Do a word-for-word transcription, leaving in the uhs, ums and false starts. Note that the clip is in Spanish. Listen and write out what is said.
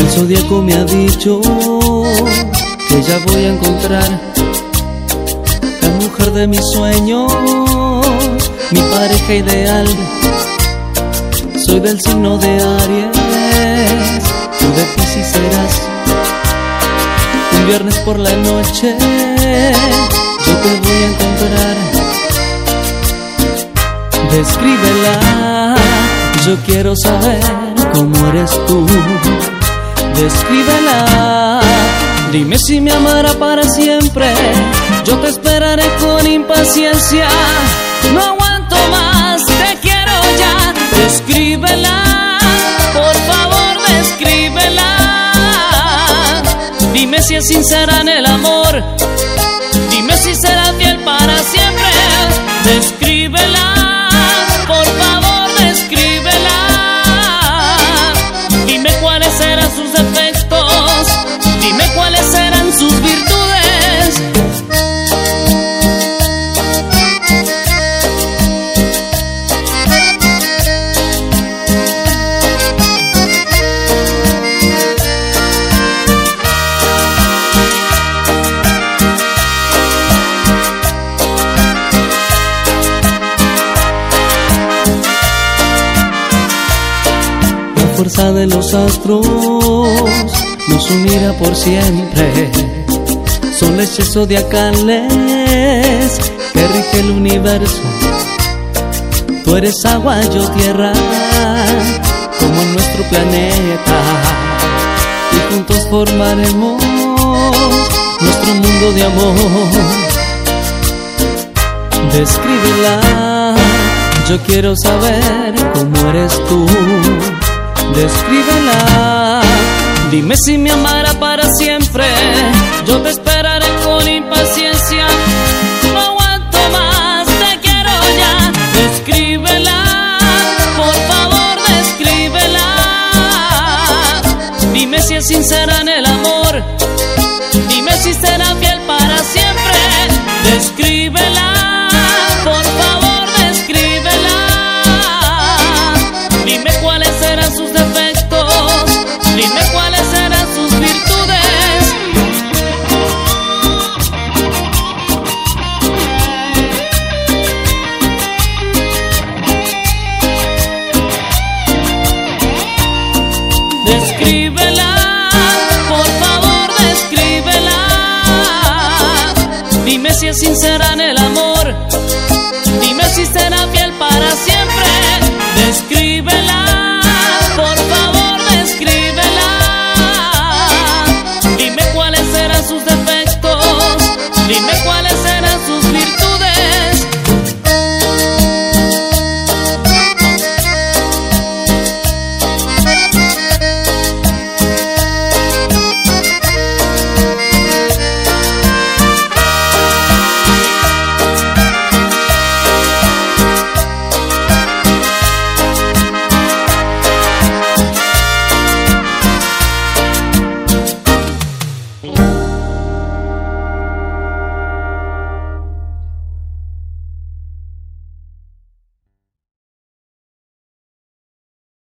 El zodiaco me ha dicho que ya voy a encontrar la mujer de mis sueños, mi pareja ideal. Soy del signo de Aries, tú de Piscis serás. Un viernes por la noche yo te voy a encontrar. Descríbela, yo quiero saber cómo eres tú. Descríbela, dime si me amará para siempre. Yo te esperaré con impaciencia. No aguanto más, te quiero ya. Descríbela, por favor, descríbela. Dime si es sincera en el amor. Dime si será fiel para siempre. Descríbela, por favor, descríbela. Dime cuáles serán sus defectos. Dime cuáles serán sus virtudes. La fuerza de los astros nos unirá por siempre. Son leyes zodiacales que rige el universo. Tú eres agua, yo tierra, como en nuestro planeta. Y juntos formaremos nuestro mundo de amor. Descríbela, yo quiero saber cómo eres tú. Descríbela, dime si me amará para siempre. Yo te esperaré con impaciencia. No aguanto más, te quiero ya. Descríbela, por favor, descríbela. Dime si es sincera en el amor. Dime si será fiel para siempre. Descríbela, por favor, descríbela. Dime cuáles serán sus defectos. Dime cuáles serán sus virtudes. Descríbela, por favor, descríbela. Dime si es sincera en el amor.